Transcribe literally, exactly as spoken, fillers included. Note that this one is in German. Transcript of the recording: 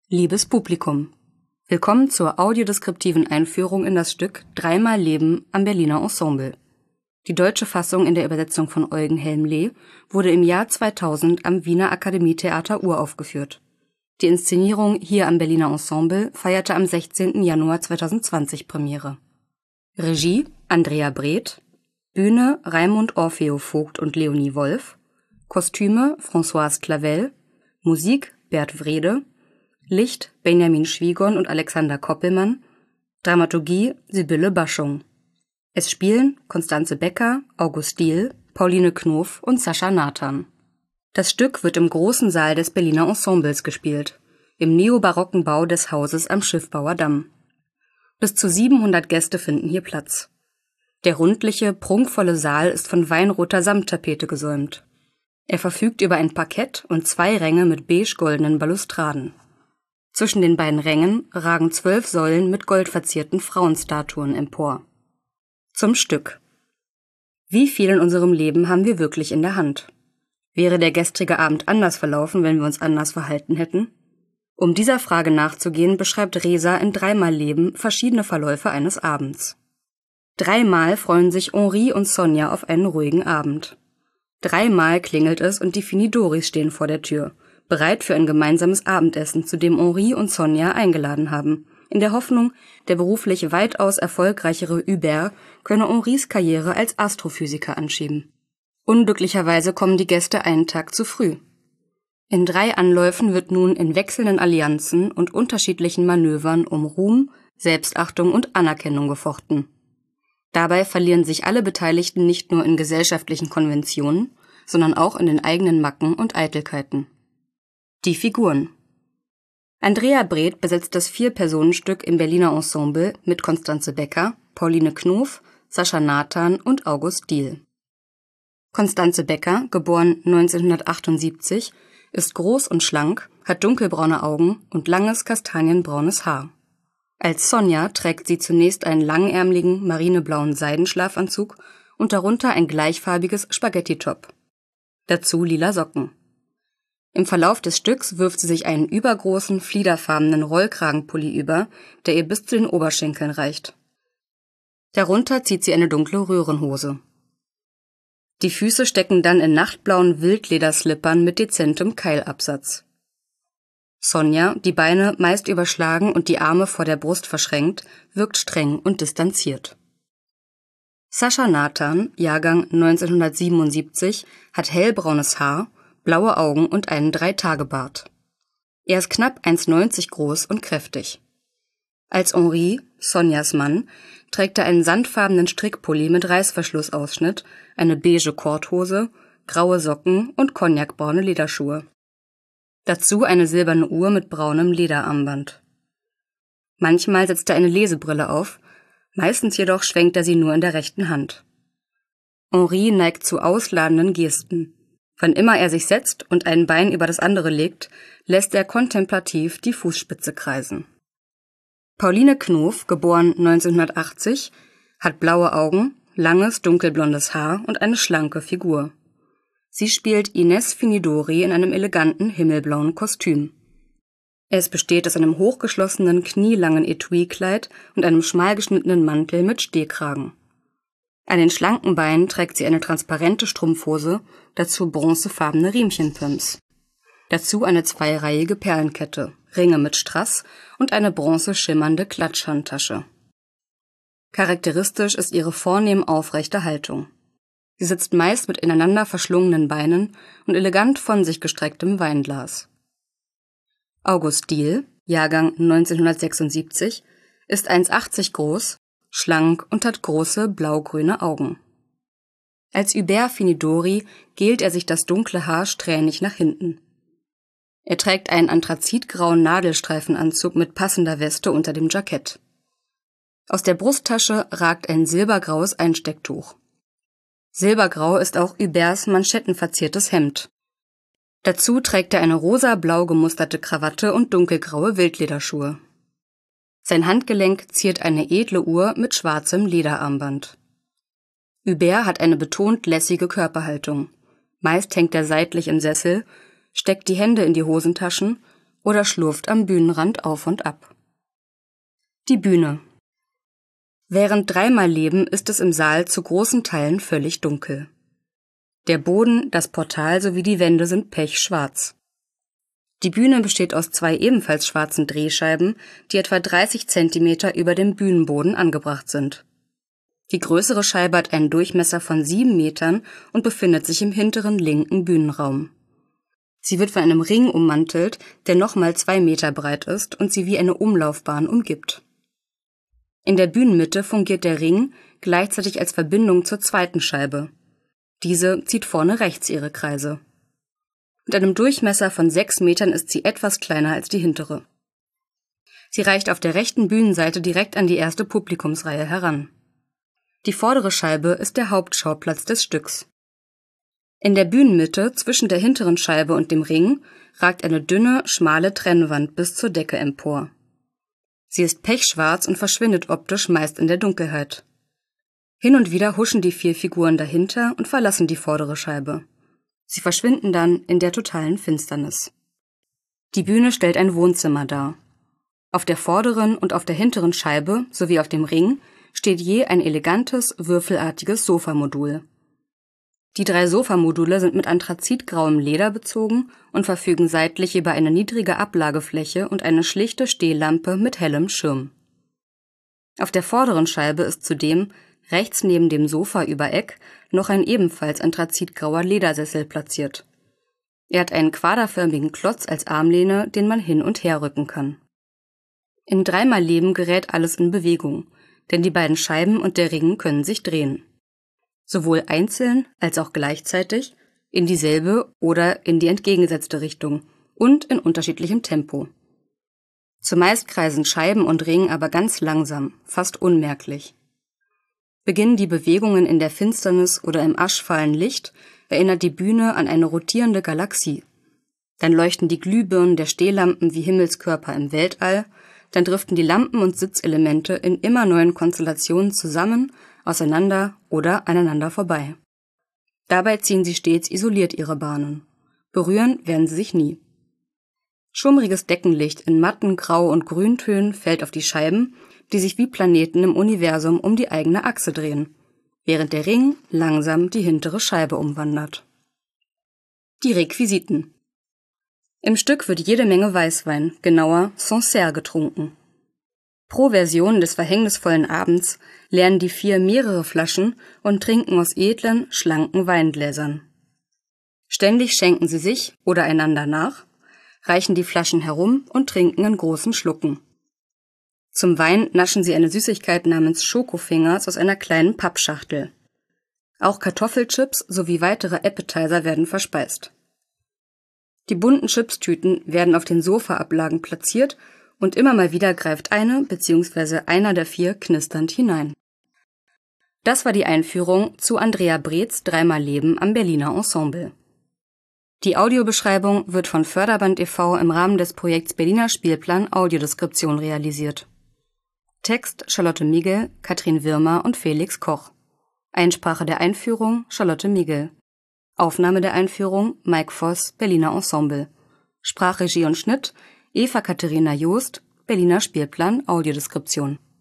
Liebes Publikum, willkommen zur audiodeskriptiven Einführung in das Stück Dreimal Leben am Berliner Ensemble. Die deutsche Fassung in der Übersetzung von Eugen Helmle wurde im Jahr zweitausend am Wiener Akademietheater uraufgeführt. Die Inszenierung hier am Berliner Ensemble feierte am sechzehnten Januar zweitausendzwanzig Premiere. Regie Andrea Breth, Bühne Raimund Orfeo Vogt und Leonie Wolf, Kostüme Françoise Clavel, Musik Bert Wrede, Licht Benjamin Schwiegon und Alexander Koppelmann, Dramaturgie Sibylle Baschung. Es spielen Constanze Becker, August Diehl, Pauline Knof und Sascha Nathan. Das Stück wird im großen Saal des Berliner Ensembles gespielt, im neobarocken Bau des Hauses am Schiffbauer Damm. Bis zu siebenhundert Gäste finden hier Platz. Der rundliche, prunkvolle Saal ist von weinroter Samttapete gesäumt. Er verfügt über ein Parkett und zwei Ränge mit beige-goldenen Balustraden. Zwischen den beiden Rängen ragen zwölf Säulen mit goldverzierten Frauenstatuen empor. Zum Stück. Wie viel in unserem Leben haben wir wirklich in der Hand? Wäre der gestrige Abend anders verlaufen, wenn wir uns anders verhalten hätten? Um dieser Frage nachzugehen, beschreibt Reza in Dreimal Leben verschiedene Verläufe eines Abends. Dreimal freuen sich Henri und Sonja auf einen ruhigen Abend. Dreimal klingelt es und die Finidoris stehen vor der Tür, bereit für ein gemeinsames Abendessen, zu dem Henri und Sonja eingeladen haben, in der Hoffnung, der beruflich weitaus erfolgreichere Hubert könne Henris Karriere als Astrophysiker anschieben. Unglücklicherweise kommen die Gäste einen Tag zu früh. In drei Anläufen wird nun in wechselnden Allianzen und unterschiedlichen Manövern um Ruhm, Selbstachtung und Anerkennung gefochten. Dabei verlieren sich alle Beteiligten nicht nur in gesellschaftlichen Konventionen, sondern auch in den eigenen Macken und Eitelkeiten. Die Figuren. Andrea Breth besetzt das Vier-Personen-Stück im Berliner Ensemble mit Constanze Becker, Pauline Knof, Sascha Nathan und August Diehl. Constanze Becker, geboren neunzehnhundertachtundsiebzig, ist groß und schlank, hat dunkelbraune Augen und langes kastanienbraunes Haar. Als Sonja trägt sie zunächst einen langärmeligen, marineblauen Seidenschlafanzug und darunter ein gleichfarbiges Spaghetti-Top. Dazu lila Socken. Im Verlauf des Stücks wirft sie sich einen übergroßen, fliederfarbenen Rollkragenpulli über, der ihr bis zu den Oberschenkeln reicht. Darunter zieht sie eine dunkle Röhrenhose. Die Füße stecken dann in nachtblauen Wildlederslippern mit dezentem Keilabsatz. Sonja, die Beine meist überschlagen und die Arme vor der Brust verschränkt, wirkt streng und distanziert. Sascha Nathan, Jahrgang neunzehnhundertsiebenundsiebzig, hat hellbraunes Haar, blaue Augen und einen Dreitagebart. Er ist knapp eins Komma neunzig groß und kräftig. Als Henri, Sonjas Mann, trägt er einen sandfarbenen Strickpulli mit Reißverschlussausschnitt, eine beige Korthose, graue Socken und cognacbraune Lederschuhe. Dazu eine silberne Uhr mit braunem Lederarmband. Manchmal setzt er eine Lesebrille auf, meistens jedoch schwenkt er sie nur in der rechten Hand. Henri neigt zu ausladenden Gesten. Wann immer er sich setzt und ein Bein über das andere legt, lässt er kontemplativ die Fußspitze kreisen. Pauline Knof, geboren neunzehnhundertachtzig, hat blaue Augen, langes dunkelblondes Haar und eine schlanke Figur. Sie spielt Ines Finidori in einem eleganten himmelblauen Kostüm. Es besteht aus einem hochgeschlossenen, knielangen Etui-Kleid und einem schmal geschnittenen Mantel mit Stehkragen. An den schlanken Beinen trägt sie eine transparente Strumpfhose, dazu bronzefarbene Riemchenpumps. Dazu eine zweireihige Perlenkette, Ringe mit Strass und eine bronzeschimmernde Klatschhandtasche. Charakteristisch ist ihre vornehm aufrechte Haltung. Sie sitzt meist mit ineinander verschlungenen Beinen und elegant von sich gestrecktem Weinglas. August Diehl, Jahrgang neunzehnhundertsechsundsiebzig, ist eins Komma achtzig groß, schlank und hat große blaugrüne Augen. Als Hubert Finidori gelt er sich das dunkle Haar strähnig nach hinten. Er trägt einen anthrazitgrauen Nadelstreifenanzug mit passender Weste unter dem Jackett. Aus der Brusttasche ragt ein silbergraues Einstecktuch. Silbergrau ist auch Huberts manschettenverziertes Hemd. Dazu trägt er eine rosa-blau gemusterte Krawatte und dunkelgraue Wildlederschuhe. Sein Handgelenk ziert eine edle Uhr mit schwarzem Lederarmband. Hubert hat eine betont lässige Körperhaltung. Meist hängt er seitlich im Sessel, steckt die Hände in die Hosentaschen oder schlurft am Bühnenrand auf und ab. Die Bühne. Während dreimal Leben ist es im Saal zu großen Teilen völlig dunkel. Der Boden, das Portal sowie die Wände sind pechschwarz. Die Bühne besteht aus zwei ebenfalls schwarzen Drehscheiben, die etwa dreißig Zentimeter über dem Bühnenboden angebracht sind. Die größere Scheibe hat einen Durchmesser von sieben Metern und befindet sich im hinteren linken Bühnenraum. Sie wird von einem Ring ummantelt, der nochmal zwei Meter breit ist und sie wie eine Umlaufbahn umgibt. In der Bühnenmitte fungiert der Ring gleichzeitig als Verbindung zur zweiten Scheibe. Diese zieht vorne rechts ihre Kreise. Mit einem Durchmesser von sechs Metern ist sie etwas kleiner als die hintere. Sie reicht auf der rechten Bühnenseite direkt an die erste Publikumsreihe heran. Die vordere Scheibe ist der Hauptschauplatz des Stücks. In der Bühnenmitte zwischen der hinteren Scheibe und dem Ring ragt eine dünne, schmale Trennwand bis zur Decke empor. Sie ist pechschwarz und verschwindet optisch meist in der Dunkelheit. Hin und wieder huschen die vier Figuren dahinter und verlassen die vordere Scheibe. Sie verschwinden dann in der totalen Finsternis. Die Bühne stellt ein Wohnzimmer dar. Auf der vorderen und auf der hinteren Scheibe sowie auf dem Ring steht je ein elegantes, würfelartiges Sofamodul. Die drei Sofamodule sind mit anthrazitgrauem Leder bezogen und verfügen seitlich über eine niedrige Ablagefläche und eine schlichte Stehlampe mit hellem Schirm. Auf der vorderen Scheibe ist zudem, rechts neben dem Sofa-Übereck, noch ein ebenfalls anthrazitgrauer Ledersessel platziert. Er hat einen quaderförmigen Klotz als Armlehne, den man hin und her rücken kann. In dreimal Leben gerät alles in Bewegung, denn die beiden Scheiben und der Ring können sich drehen. Sowohl einzeln als auch gleichzeitig, in dieselbe oder in die entgegengesetzte Richtung und in unterschiedlichem Tempo. Zumeist kreisen Scheiben und Ring aber ganz langsam, fast unmerklich. Beginnen die Bewegungen in der Finsternis oder im aschfahlen Licht, erinnert die Bühne an eine rotierende Galaxie. Dann leuchten die Glühbirnen der Stehlampen wie Himmelskörper im Weltall, dann driften die Lampen und Sitzelemente in immer neuen Konstellationen zusammen, auseinander oder aneinander vorbei. Dabei ziehen sie stets isoliert ihre Bahnen. Berühren werden sie sich nie. Schummriges Deckenlicht in matten Grau- und Grüntönen fällt auf die Scheiben, die sich wie Planeten im Universum um die eigene Achse drehen, während der Ring langsam die hintere Scheibe umwandert. Die Requisiten. Im Stück wird jede Menge Weißwein, genauer Sancerre, getrunken. Pro Version des verhängnisvollen Abends leeren die vier mehrere Flaschen und trinken aus edlen, schlanken Weingläsern. Ständig schenken sie sich oder einander nach, reichen die Flaschen herum und trinken in großen Schlucken. Zum Wein naschen sie eine Süßigkeit namens Schokofingers aus einer kleinen Pappschachtel. Auch Kartoffelchips sowie weitere Appetizer werden verspeist. Die bunten Chipstüten werden auf den Sofaablagen platziert und immer mal wieder greift eine bzw. einer der vier knisternd hinein. Das war die Einführung zu Andrea Breeds Dreimal Leben am Berliner Ensemble. Die Audiobeschreibung wird von Förderband e V im Rahmen des Projekts Berliner Spielplan Audiodeskription realisiert. Text Charlotte Migel, Katrin Wirmer und Felix Koch. Einsprache der Einführung Charlotte Migel. Aufnahme der Einführung Mike Voss, Berliner Ensemble. Sprachregie und Schnitt Eva Katharina Joost, Berliner Spielplan Audiodeskription.